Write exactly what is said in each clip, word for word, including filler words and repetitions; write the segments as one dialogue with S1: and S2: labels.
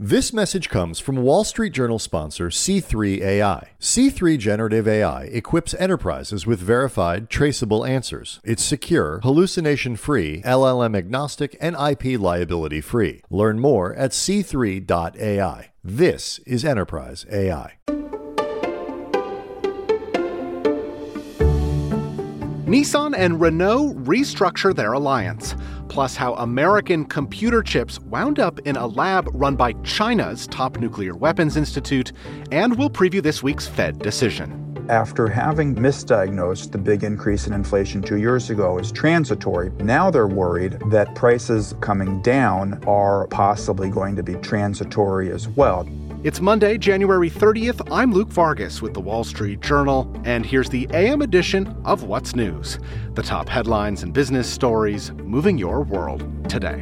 S1: This message comes from Wall Street Journal sponsor C three A I. C three Generative A I equips enterprises with verified, traceable answers. It's secure, hallucination-free, L L M-agnostic, and I P liability-free. Learn more at c three dot a i. This is Enterprise A I.
S2: Nissan and Renault restructure their alliance, plus how American computer chips wound up in a lab run by China's top nuclear weapons institute, and we'll preview this week's Fed decision.
S3: After having misdiagnosed the big increase in inflation two years ago as transitory, now they're worried that prices coming down are possibly going to be transitory as well.
S2: It's Monday, January thirtieth. I'm Luke Vargas with The Wall Street Journal, and here's the A M edition of What's News, the top headlines and business stories moving your world today.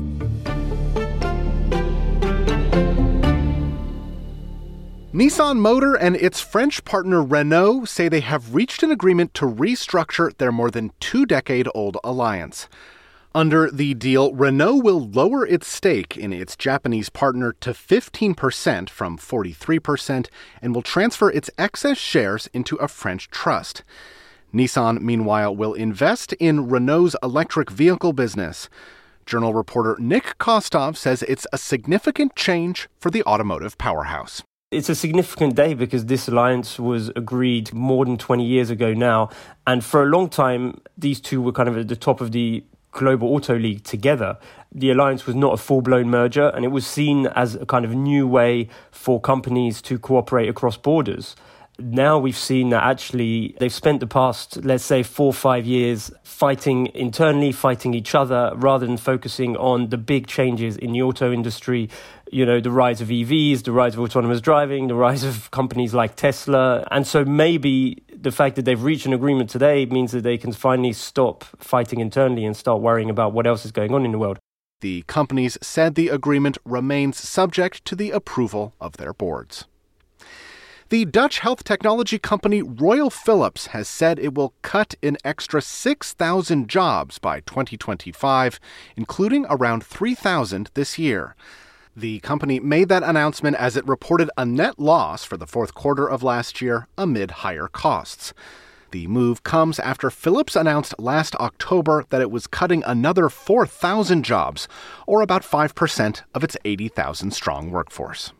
S2: Nissan Motor and its French partner Renault say they have reached an agreement to restructure their more than two-decade-old alliance. Under the deal, Renault will lower its stake in its Japanese partner to fifteen percent from forty-three percent and will transfer its excess shares into a French trust. Nissan, meanwhile, will invest in Renault's electric vehicle business. Journal reporter Nick Kostov says it's a significant change for the automotive powerhouse.
S4: It's a significant day because this alliance was agreed more than twenty years ago now. And for a long time, these two were kind of at the top of the global auto league together. The alliance was not a full-blown merger, and it was seen as a kind of new way for companies to cooperate across borders. Now we've seen that actually they've spent the past, let's say, four or five years fighting internally, fighting each other, rather than focusing on the big changes in the auto industry. You know, the rise of E Vs, the rise of autonomous driving, the rise of companies like Tesla. And so maybe the fact that they've reached an agreement today means that they can finally stop fighting internally and start worrying about what else is going on in the world.
S2: The companies said the agreement remains subject to the approval of their boards. The Dutch health technology company Royal Philips has said it will cut an extra six thousand jobs by twenty twenty-five, including around three thousand this year. The company made that announcement as it reported a net loss for the fourth quarter of last year amid higher costs. The move comes after Philips announced last October that it was cutting another four thousand jobs, or about five percent of its eighty thousand strong workforce.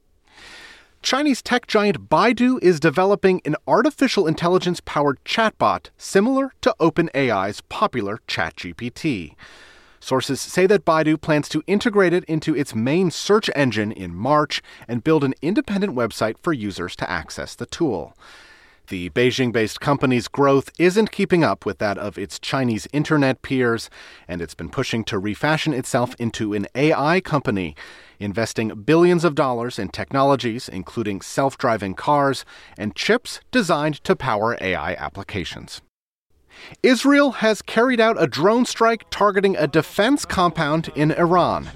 S2: Chinese tech giant Baidu is developing an artificial intelligence-powered chatbot similar to OpenAI's popular ChatGPT. Sources say that Baidu plans to integrate it into its main search engine in March and build an independent website for users to access the tool. The Beijing-based company's growth isn't keeping up with that of its Chinese internet peers, and it's been pushing to refashion itself into an A I company, investing billions of dollars in technologies, including self-driving cars and chips designed to power A I applications. Israel has carried out a drone strike targeting a defense compound in Iran.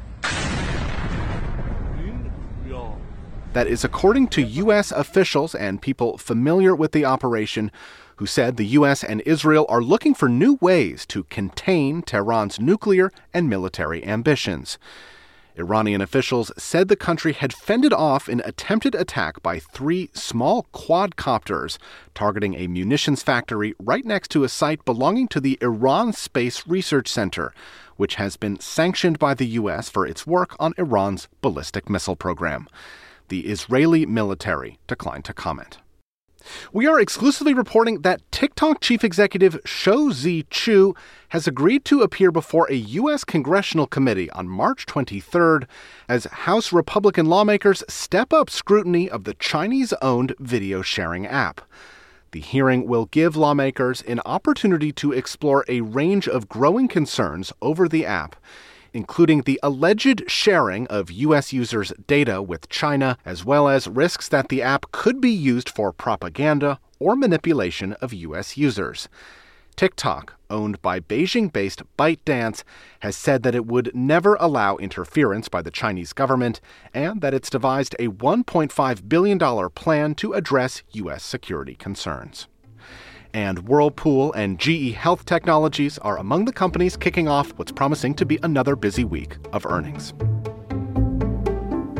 S2: That is according to U S officials and people familiar with the operation, who said the U S and Israel are looking for new ways to contain Tehran's nuclear and military ambitions. Iranian officials said the country had fended off an attempted attack by three small quadcopters targeting a munitions factory right next to a site belonging to the Iran Space Research Center, which has been sanctioned by the U S for its work on Iran's ballistic missile program. The Israeli military declined to comment. We are exclusively reporting that TikTok chief executive Shou Zi Chew has agreed to appear before a U S congressional committee on March twenty-third as House Republican lawmakers step up scrutiny of the Chinese-owned video sharing app. The hearing will give lawmakers an opportunity to explore a range of growing concerns over the app, including the alleged sharing of U S users' data with China, as well as risks that the app could be used for propaganda or manipulation of U S users. TikTok, owned by Beijing-based ByteDance, has said that it would never allow interference by the Chinese government and that it's devised a one point five billion dollars plan to address U S security concerns. And Whirlpool and G E Health Technologies are among the companies kicking off what's promising to be another busy week of earnings.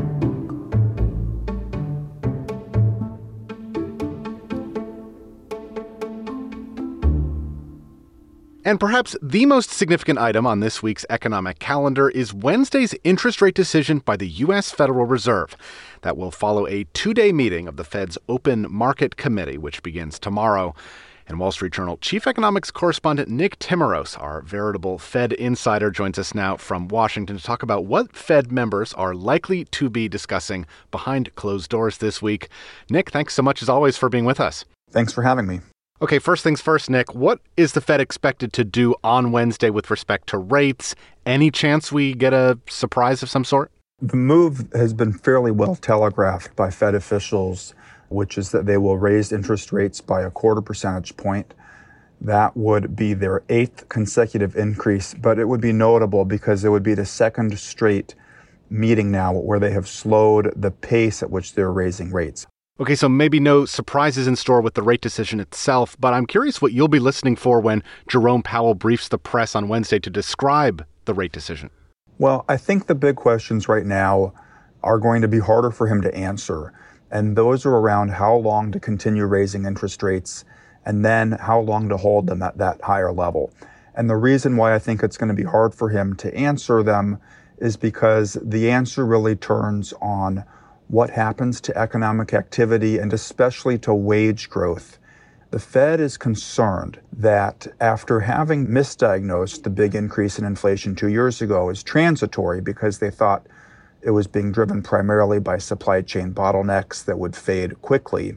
S2: And perhaps the most significant item on this week's economic calendar is Wednesday's interest rate decision by the U S Federal Reserve. That will follow a two-day meeting of the Fed's Open Market Committee, which begins tomorrow. And Wall Street Journal chief economics correspondent Nick Timiraos, our veritable Fed insider, joins us now from Washington to talk about what Fed members are likely to be discussing behind closed doors this week. Nick, thanks so much as always for being with us.
S3: Thanks for having me.
S2: Okay, first things first, Nick, what is the Fed expected to do on Wednesday with respect to rates? Any chance we get a surprise of some sort?
S3: The move has been fairly well telegraphed by Fed officials, which is that they will raise interest rates by a quarter percentage point. That would be their eighth consecutive increase, but it would be notable because it would be the second straight meeting now where they have slowed the pace at which they're raising rates.
S2: Okay, so maybe no surprises in store with the rate decision itself, but I'm curious what you'll be listening for when Jerome Powell briefs the press on Wednesday to describe the rate decision.
S3: Well, I think the big questions right now are going to be harder for him to answer. And those are around how long to continue raising interest rates and then how long to hold them at that higher level. And the reason why I think it's going to be hard for him to answer them is because the answer really turns on what happens to economic activity and especially to wage growth. The Fed is concerned that after having misdiagnosed the big increase in inflation two years ago as transitory because they thought it was being driven primarily by supply chain bottlenecks that would fade quickly,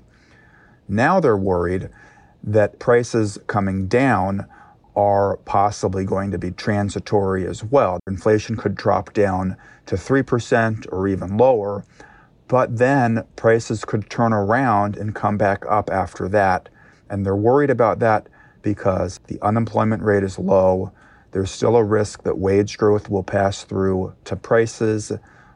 S3: now they're worried that prices coming down are possibly going to be transitory as well. Inflation could drop down to three percent or even lower, but then prices could turn around and come back up after that. And they're worried about that because the unemployment rate is low. There's still a risk that wage growth will pass through to prices,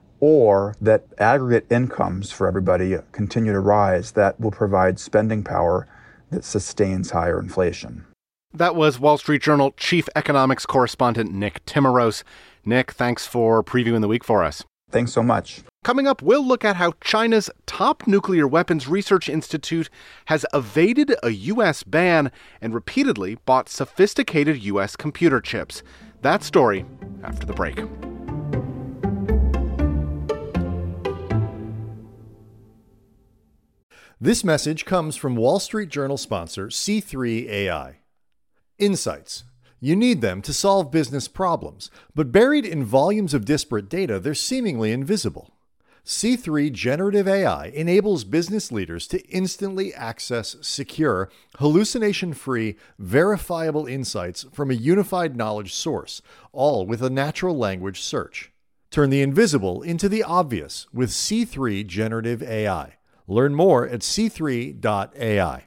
S3: or that aggregate incomes for everybody continue to rise. That will provide spending power that sustains higher inflation.
S2: That was Wall Street Journal chief economics correspondent Nick Timiraos. Nick, thanks for previewing the week for us.
S3: Thanks so much.
S2: Coming up, we'll look at how China's top nuclear weapons research institute has evaded a U S ban and repeatedly bought sophisticated U S computer chips. That story after the break.
S1: This message comes from Wall Street Journal sponsor C three A I. Insights. You need them to solve business problems, but buried in volumes of disparate data, they're seemingly invisible. C three Generative A I enables business leaders to instantly access secure, hallucination-free, verifiable insights from a unified knowledge source, all with a natural language search. Turn the invisible into the obvious with C three Generative A I. Learn more at c three dot a i.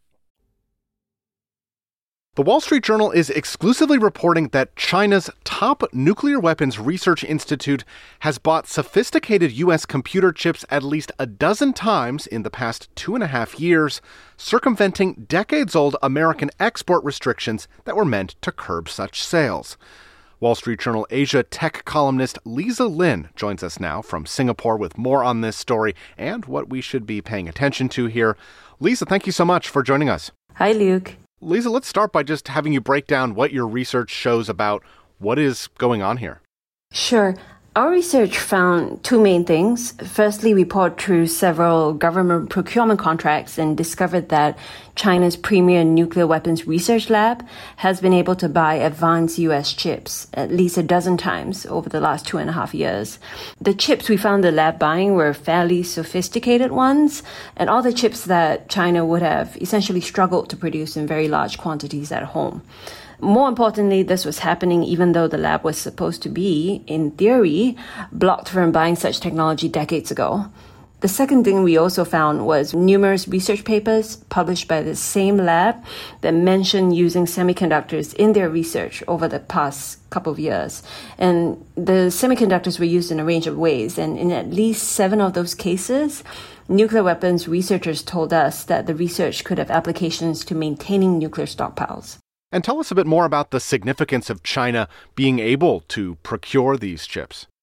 S2: The Wall Street Journal is exclusively reporting that China's top nuclear weapons research institute has bought sophisticated U S computer chips at least a dozen times in the past two and a half years, circumventing decades-old American export restrictions that were meant to curb such sales. Wall Street Journal Asia tech columnist Lisa Lin joins us now from Singapore with more on this story and what we should be paying attention to here. Lisa, thank you so much for joining us.
S5: Hi, Luke.
S2: Lisa, let's start by just having you break down what your research shows about what is going on here.
S5: Sure. Our research found two main things. Firstly, we poured through several government procurement contracts and discovered that China's premier nuclear weapons research lab has been able to buy advanced U S chips at least a dozen times over the last two and a half years. The chips we found the lab buying were fairly sophisticated ones, and all the chips that China would have essentially struggled to produce in very large quantities at home. More importantly, this was happening even though the lab was supposed to be, in theory, blocked from buying such technology decades ago. The second thing we also found was numerous research papers published by the same lab that mentioned using semiconductors in their research over the past couple of years. And the semiconductors were used in a range of ways, and in at least seven of those cases, nuclear weapons researchers told us that the research could have applications to maintaining nuclear stockpiles.
S2: And tell us a bit more about the significance of China being able to procure these chips.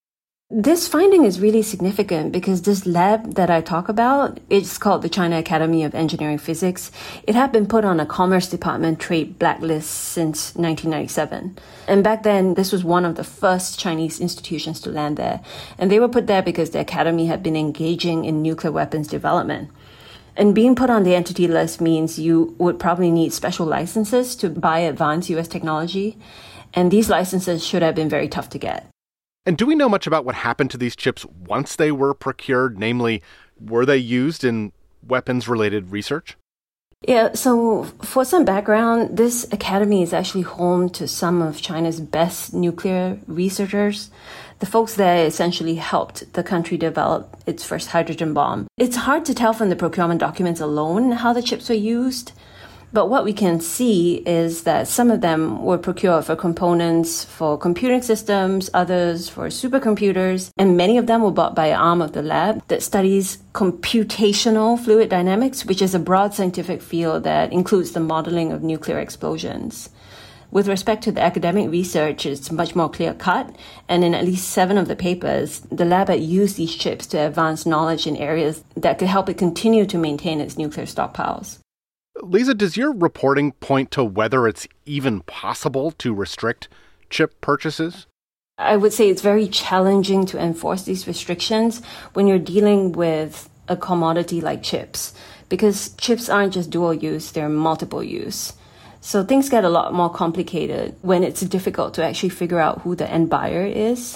S5: This finding is really significant because this lab that I talk about, it's called the China Academy of Engineering Physics. It had been put on a Commerce Department trade blacklist since nineteen ninety-seven. And back then, this was one of the first Chinese institutions to land there. And they were put there because the academy had been engaging in nuclear weapons development. And being put on the entity list means you would probably need special licenses to buy advanced U S technology. And these licenses should have been very tough to get.
S2: And do we know much about what happened to these chips once they were procured? Namely, were they used in weapons-related research?
S5: Yeah, so for some background, this academy is actually home to some of China's best nuclear researchers. The folks there essentially helped the country develop its first hydrogen bomb. It's hard to tell from the procurement documents alone how the chips were used. But what we can see is that some of them were procured for components for computing systems, others for supercomputers, and many of them were bought by an arm of the lab that studies computational fluid dynamics, which is a broad scientific field that includes the modeling of nuclear explosions. With respect to the academic research, it's much more clear-cut, and in at least seven of the papers, the lab had used these chips to advance knowledge in areas that could help it continue to maintain its nuclear stockpiles.
S2: Lisa, does your reporting point to whether it's even possible to restrict chip purchases?
S5: I would say it's very challenging to enforce these restrictions when you're dealing with a commodity like chips, because chips aren't just dual use, they're multiple use. So things get a lot more complicated when it's difficult to actually figure out who the end buyer is.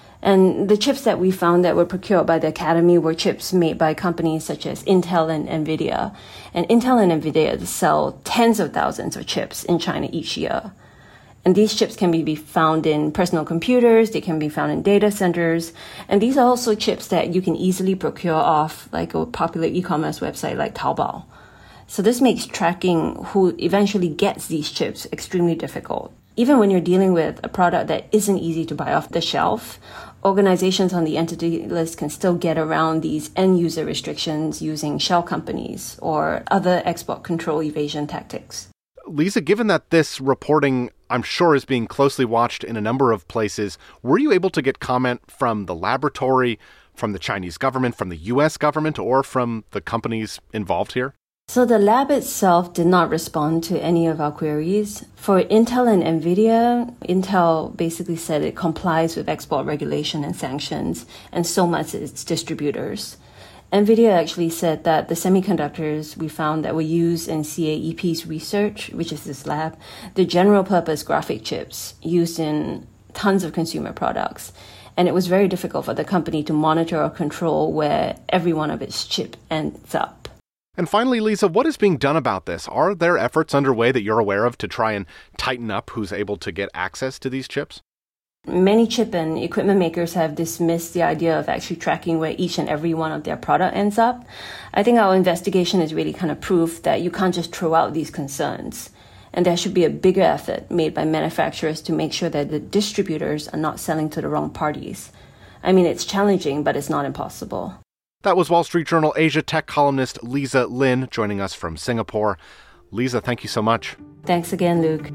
S5: And the chips that we found that were procured by the Academy were chips made by companies such as Intel and NVIDIA. And Intel and NVIDIA sell tens of thousands of chips in China each year. And these chips can be found in personal computers, they can be found in data centers, and these are also chips that you can easily procure off like a popular e-commerce website like Taobao. So this makes tracking who eventually gets these chips extremely difficult. Even when you're dealing with a product that isn't easy to buy off the shelf, organizations on the entity list can still get around these end-user restrictions using shell companies or other export control evasion tactics.
S2: Lisa, given that this reporting, I'm sure, is being closely watched in a number of places, were you able to get comment from the laboratory, from the Chinese government, from the U S government, or from the companies involved here?
S5: So the lab itself did not respond to any of our queries. For Intel and NVIDIA, Intel basically said it complies with export regulation and sanctions, and so much its distributors. NVIDIA actually said that the semiconductors we found that were used in C A E P's research, which is this lab, the general purpose graphic chips used in tons of consumer products. And it was very difficult for the company to monitor or control where every one of its chip ends up.
S2: And finally, Lisa, what is being done about this? Are there efforts underway that you're aware of to try and tighten up who's able to get access to these chips?
S5: Many chip and equipment makers have dismissed the idea of actually tracking where each and every one of their product ends up. I think our investigation is really kind of proof that you can't just throw out these concerns. And there should be a bigger effort made by manufacturers to make sure that the distributors are not selling to the wrong parties. I mean, it's challenging, but it's not impossible.
S2: That was Wall Street Journal Asia Tech columnist Lisa Lin joining us from Singapore. Lisa, thank you so much.
S5: Thanks again, Luke.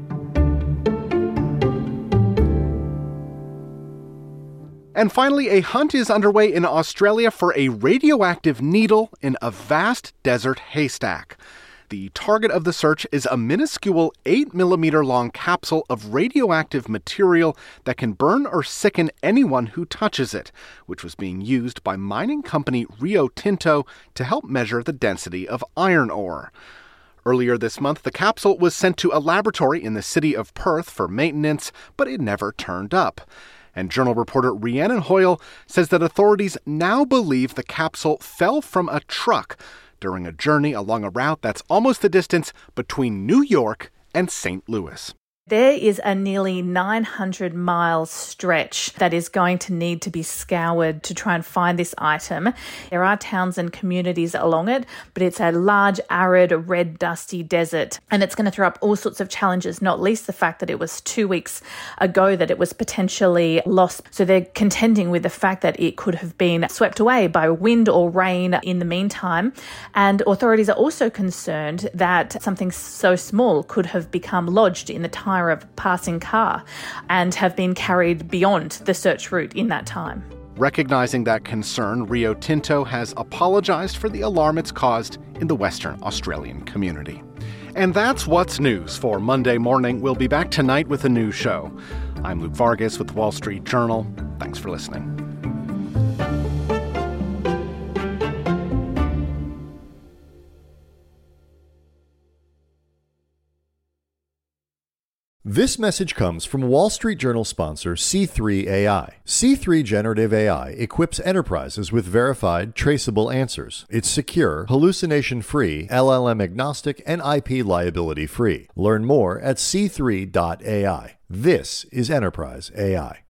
S2: And finally, a hunt is underway in Australia for a radioactive needle in a vast desert haystack. The target of the search is a minuscule eight millimeter long capsule of radioactive material that can burn or sicken anyone who touches it, which was being used by mining company Rio Tinto to help measure the density of iron ore. Earlier this month, the capsule was sent to a laboratory in the city of Perth for maintenance, but it never turned up. And Journal reporter Rhiannon Hoyle says that authorities now believe the capsule fell from a truck during a journey along a route that's almost the distance between New York and Saint Louis.
S6: There is a nearly nine hundred mile stretch that is going to need to be scoured to try and find this item. There are towns and communities along it, but it's a large, arid, red, dusty desert. And it's going to throw up all sorts of challenges, not least the fact that it was two weeks ago that it was potentially lost. So they're contending with the fact that it could have been swept away by wind or rain in the meantime. And authorities are also concerned that something so small could have become lodged in the tire of a passing car and have been carried beyond the search route in that time.
S2: Recognizing that concern, Rio Tinto has apologized for the alarm it's caused in the Western Australian community. And that's what's news for Monday morning. We'll be back tonight with a new show. I'm Luke Vargas with the Wall Street Journal. Thanks for listening.
S1: This message comes from Wall Street Journal sponsor C three A I. C three Generative A I equips enterprises with verified, traceable answers. It's secure, hallucination-free, L L M-agnostic, and I P liability-free. Learn more at c three dot A I. This is Enterprise A I.